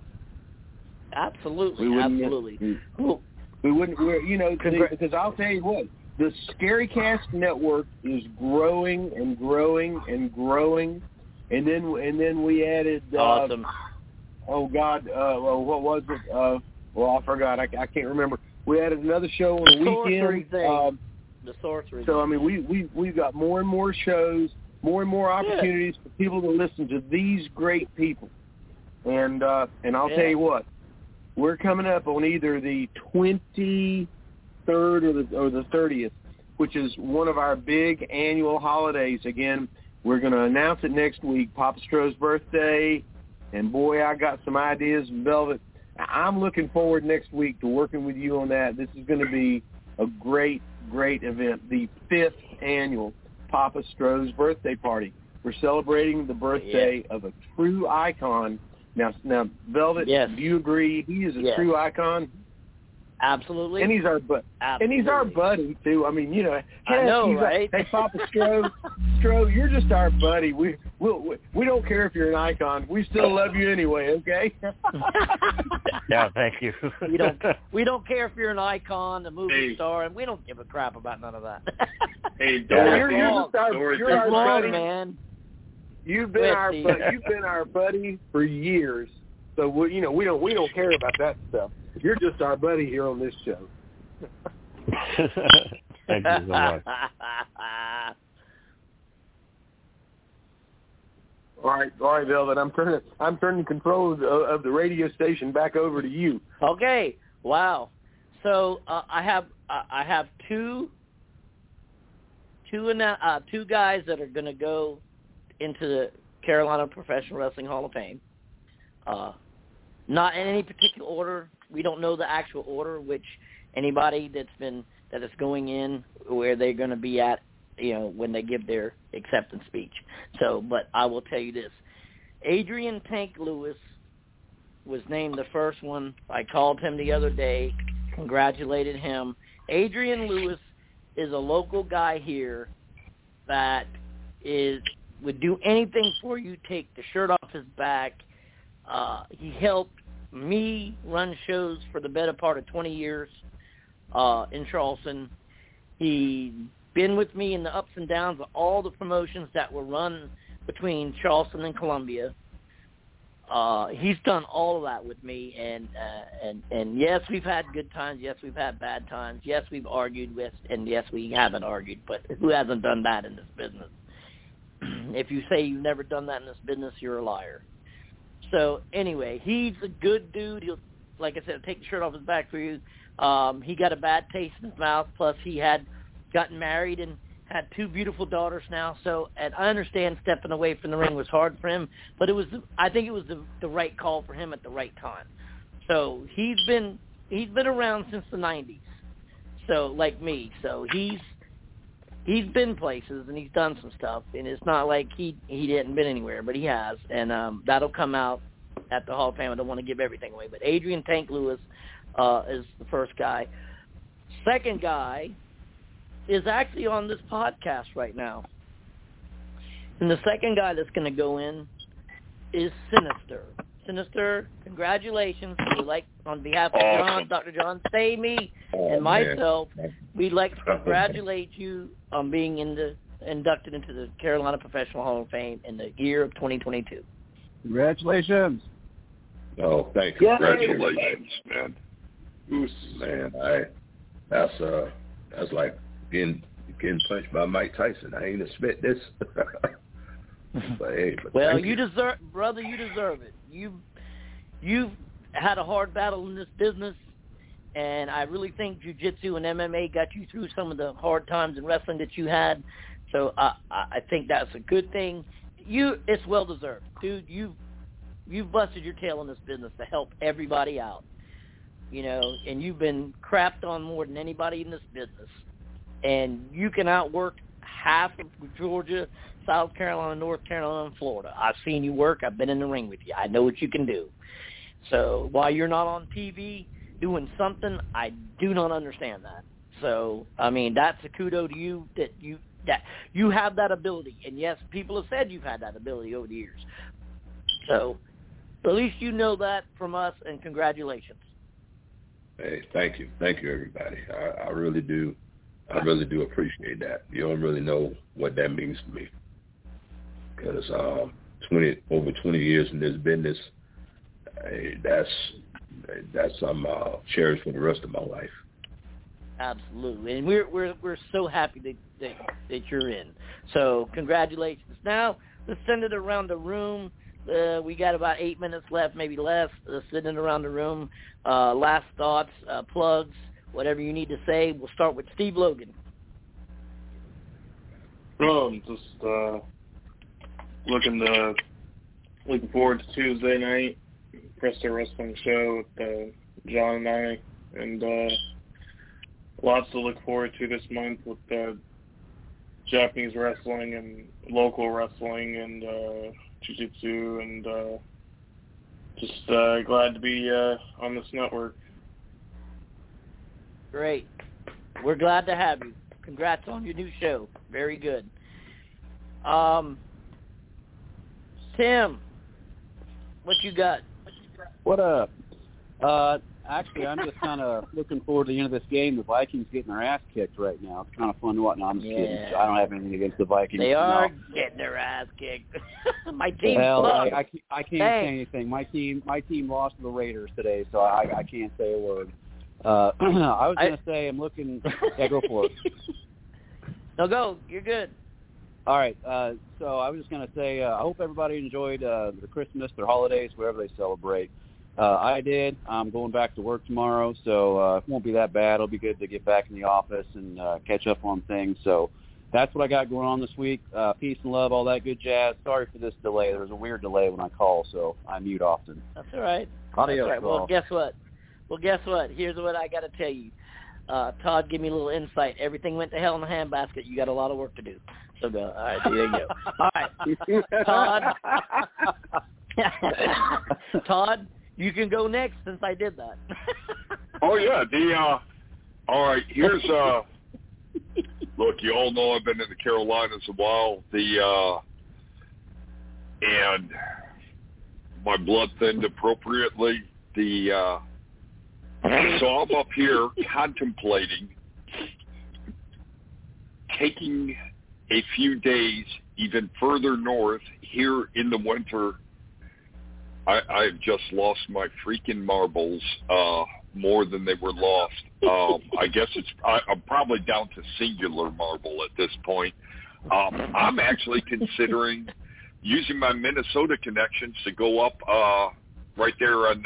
Absolutely. Cool. We wouldn't, because I'll tell you what, the Scarycast network is growing and growing and growing, and then we added. Awesome. Oh God, what was it? I forgot. I can't remember. We added another show on the weekend. The sorcery. So I mean, we've got more and more shows, more and more opportunities for people to listen to these great people, and I'll tell you what. We're coming up on either the 23rd or the 30th, which is one of our big annual holidays. Again, we're going to announce it next week, Papa Stro's birthday, and boy, I got some ideas, Velvet. I'm looking forward next week to working with you on that. This is going to be a great, great event, the 5th annual Papa Stro's birthday party. We're celebrating the birthday of a true icon. Now, Velvet, do you agree he is a true icon? Absolutely. And he's our buddy too. I mean, I know, right? Hey, Papa Stro, you're just our buddy. We don't care if you're an icon. We still love you anyway. Okay. Yeah, thank you. We don't care if you're an icon, a movie star, and we don't give a crap about none of that. Hey, you're just our buddy, man. You've been our buddy for years, so we don't care about that stuff. You're just our buddy here on this show. Thank you so much. All right, Velvet. I'm turning control of the radio station back over to you. Okay. Wow. So I have two guys that are going to go into the Carolina Professional Wrestling Hall of Fame. Not in any particular order. We don't know the actual order, which anybody that is going in, where they're going to be at, when they give their acceptance speech. So, but I will tell you this. Adrian Tank Lewis was named the first one. I called him the other day, congratulated him. Adrian Lewis is a local guy here that would do anything for you, take the shirt off his back. He helped me run shows for the better part of 20 years in Charleston. He's been with me in the ups and downs of all the promotions that were run between Charleston and Columbia. He's done all of that with me, and yes, we've had good times. Yes, we've had bad times. Yes, we've argued with, and yes, we haven't argued. But who hasn't done that in this business? If you say you've never done that in this business, you're a liar. So anyway, he's a good dude. He'll, like I said, take the shirt off his back for you. He got a bad taste in his mouth. Plus, he had gotten married, and had 2 beautiful daughters now. So, and I understand stepping away from the ring was hard for him, but I think it was the right call for him at the right time. So he's been around since the 90s. So like me, so he's been places and he's done some stuff, and it's not like he hadn't been anywhere, but he has, and that'll come out at the Hall of Fame. I don't want to give everything away, but Adrian Tank Lewis is the first guy. Second guy is actually on this podcast right now, and the second guy that's going to go in is Sinister. Sinister, congratulations. We'd like, on behalf of John, Dr. John Stamey, and myself, we'd like to congratulate you on being inducted into the Carolina Professional Hall of Fame in the year of 2022. Congratulations. Oh, thank you. Congratulations, man. Man, that's like getting punched by Mike Tyson. I ain't expect this. Well, you deserve it. You've had a hard battle in this business, and I really think jiu-jitsu and MMA got you through some of the hard times in wrestling that you had. So I think that's a good thing. It's well deserved, dude. You've busted your tail in this business to help everybody out, and you've been crapped on more than anybody in this business, and you can outwork half of Georgia, South Carolina, North Carolina, and Florida. I've seen you work. I've been in the ring with you. I know what you can do. So while you're not on TV doing something, I do not understand that. So, I mean, that's a kudo to you that you have that ability. And, yes, people have said you've had that ability over the years. So at least you know that from us, and congratulations. Hey, thank you. Thank you, everybody. I really do. I really do appreciate that. You don't really know what that means to me, because over 20 years in this business, that's something I'll cherish for the rest of my life. Absolutely, and we're so happy that you're in. So congratulations. Now let's send it around the room. We got about 8 minutes left, maybe less. Send it around the room. Last thoughts, plugs, whatever you need to say. We'll start with Steve Logan. Just looking forward to Tuesday night, Presto Wrestling show with John and I, and lots to look forward to this month with Japanese wrestling and local wrestling and jiu-jitsu, and just glad to be on this network. Great. We're glad to have you. Congrats on your new show. Very good. Tim, what you got? What up? Actually, I'm just kind of looking forward to the end of this game. The Vikings getting their ass kicked right now. It's kind of fun to watch. No, I'm just kidding. I don't have anything against the Vikings. They are getting their ass kicked. My team. Hell, I can't say anything. My team lost to the Raiders today, so I can't say a word. I was going to say I'm looking. Yeah, go for it. No, go. You're good. All right. So I was just going to say I hope everybody enjoyed their Christmas, their holidays, wherever they celebrate. I did. I'm going back to work tomorrow, so it won't be that bad. It'll be good to get back in the office and catch up on things. So that's what I got going on this week. Peace and love, all that good jazz. Sorry for this delay. There was a weird delay when I call, so I mute often. That's all right. Adios. That's all right. Well, guess what? Here's what I got to tell you. Todd, give me a little insight. Everything went to hell in the handbasket. You got a lot of work to do. So go. All right, there you go. All right. Todd, you can go next since I did that. Oh, yeah. All right, here's, look, you all know I've been in the Carolinas a while. And my blood thinned appropriately. So I'm up here contemplating taking a few days even further north here in the winter. I've just lost my freaking marbles more than they were lost. I guess I'm probably down to singular marble at this point. I'm actually considering using my Minnesota connections to go up right there on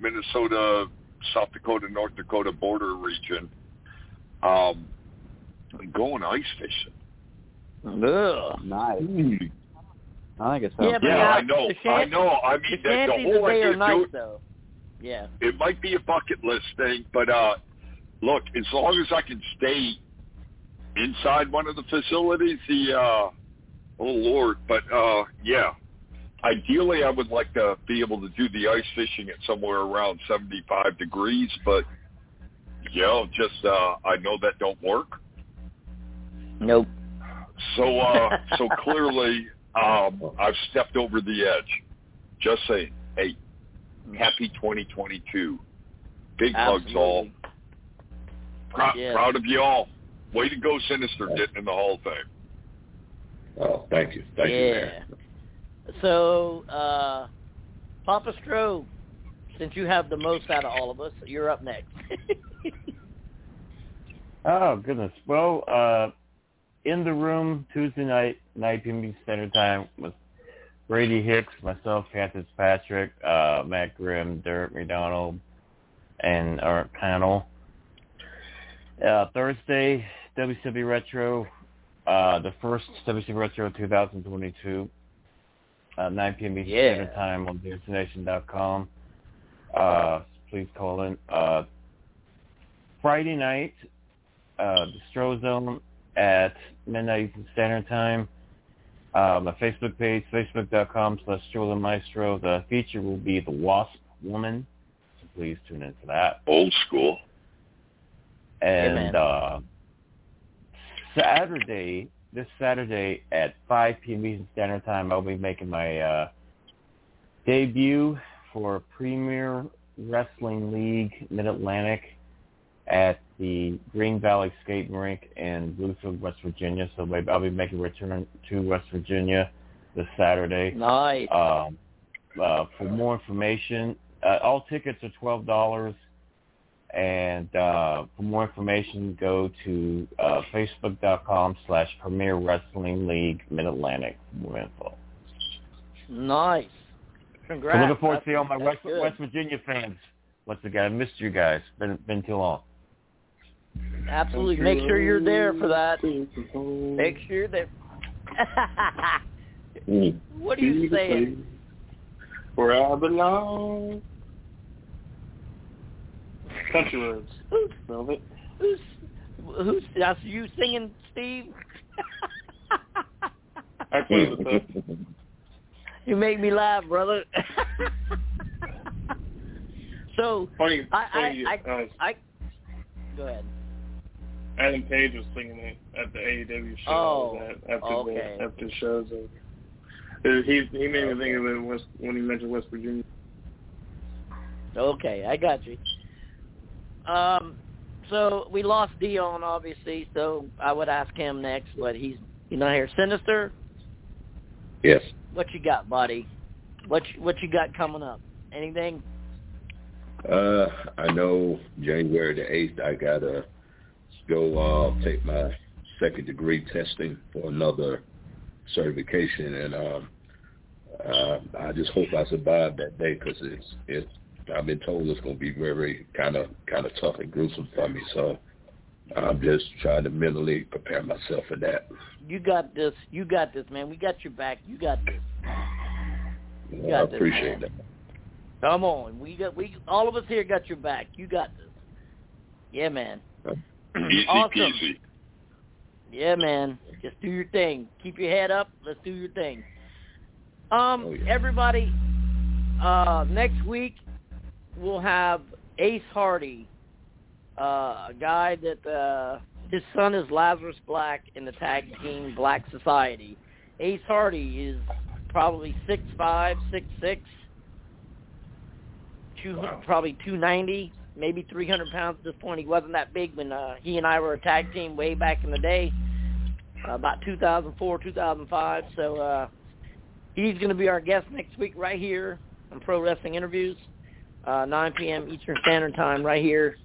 Minnesota, South Dakota, North Dakota border region. going ice fishing. Ugh. Nice. Mm. I think it's Yeah, but I now, know. I mean, the shanties whole day idea are nice, though. Yeah. It might be a bucket list thing, but look, as long as I can stay inside one of the facilities, oh Lord, but yeah. Ideally, I would like to be able to do the ice fishing at somewhere around 75 degrees, but just I know that don't work. Nope. So clearly, I've stepped over the edge. Just saying, hey, happy 2022. Big Absolutely. hugs all. Proud of you all. Way to go, Sinister, getting in the Hall of Fame. Oh, thank you. Thank you, man. So, Papa Stroh, since you have the most out of all of us, you're up next. Oh, goodness. Well, in the room Tuesday night, 9 p.m. Standard Time with Brady Hicks, myself, Cat Fitzpatrick, Matt Grimm, Derek McDonald, and our panel. Thursday, WCW Retro, the first WCW Retro 2022, 9 p.m. Eastern Standard Time on DailyNation.com. Please call in. Friday night, the Stro Zone at midnight Eastern Standard Time. My Facebook page, facebook.com/StroTheMaestro. The feature will be The Wasp Woman, so please tune in for that. Old school. And this Saturday at 5 p.m. Eastern Standard Time, I'll be making my debut for Premier Wrestling League Mid-Atlantic at the Green Valley Skating Rink in Bluefield, West Virginia. So I'll be making a return to West Virginia this Saturday. Nice. For more information, all tickets are $12. And for more information, go to facebook.com/Premier Wrestling League Mid-Atlantic for more info. Nice. Congrats. I'm looking forward to seeing all my West Virginia fans. Once again, I missed you guys. Been too long. Absolutely. Make sure you're there for that. Make sure you're there. What are you saying? Where I belong. Country roads. Velvet. Who's that's you singing, Steve? I played with that. You make me laugh, brother. So funny, I go ahead. Adam Page was singing it at the AEW show. After the show's over. He made me think of it when he mentioned West Virginia. Okay, I got you. So we lost Dion, obviously. So I would ask him next. He's not here. Sinister. Yes. What you got, buddy? What you got coming up? Anything? I know January the 8th I gotta go take my second degree testing for another certification, and I just hope I survive that day because it's I've been told it's going to be very kind of tough and gruesome for me. So I'm just trying to mentally prepare myself for that. You got this. You got this, man. We got your back. You got this. I appreciate that. Come on. We all of us here got your back. You got this. Yeah, man. Easy awesome. peasy. Yeah, man. Just do your thing. Keep your head up. Let's do your thing. Everybody, next week we'll have Ace Hardy, a guy that his son is Lazarus Black in the tag team Black Society. Ace Hardy is probably 6'5", 6'6", probably 290, maybe 300 pounds at this point. He wasn't that big when he and I were a tag team way back in the day, about 2004, 2005. So he's going to be our guest next week right here on Pro Wrestling Interviews, 9 p.m. Eastern Standard Time right here,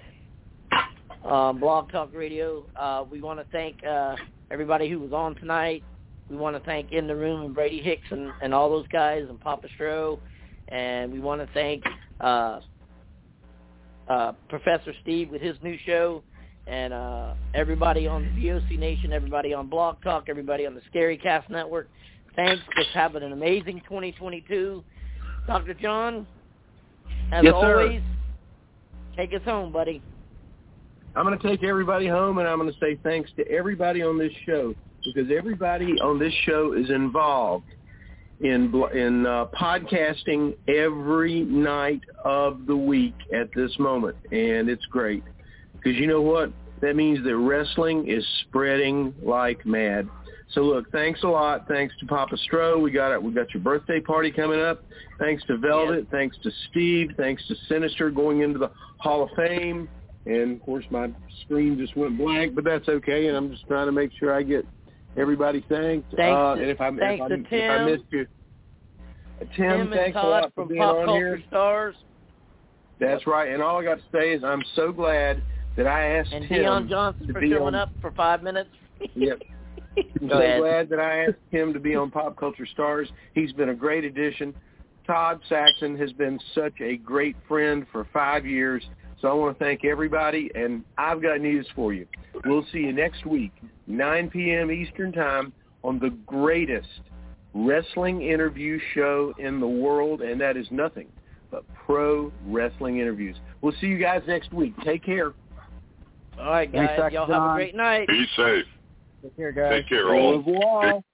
Blog Talk Radio. We want to thank everybody who was on tonight. We want to thank In the Room and Brady Hicks and all those guys and Papa Stroh. And we want to thank Professor Steve with his new show. and everybody on VOC Nation, everybody on Blog Talk, everybody on the Scary Cast Network. Thanks. Just having an amazing 2022. Dr. John, as always, take us home, buddy. I'm going to take everybody home, and I'm going to say thanks to everybody on this show, because everybody on this show is involved in podcasting every night of the week at this moment, and it's great. Because you know what? That means that wrestling is spreading like mad. So look, thanks a lot. Thanks to Papa Stro. We got your birthday party coming up. Thanks to Velvet. Yes. Thanks to Steve. Thanks to Sinister going into the Hall of Fame. And of course, my screen just went blank, but that's okay. And I'm just trying to make sure I get everybody thanked. Thanks. And if I missed you, Tim thanks Todd a lot for from being Pop on Culture here. Stars. That's right. And all I got to say is I'm so glad that I asked and Tim. And Deion Johnson for showing up for 5 minutes. Yep. I'm so glad that I asked him to be on Pop Culture Stars. He's been a great addition. Todd Saxon has been such a great friend for 5 years. So I want to thank everybody, and I've got news for you. We'll see you next week, 9 p.m. Eastern Time, on the greatest wrestling interview show in the world, and that is nothing but Pro Wrestling Interviews. We'll see you guys next week. Take care. All right, guys. Y'all have a great night. Be safe. Take care, guys. Take care, all. Au revoir.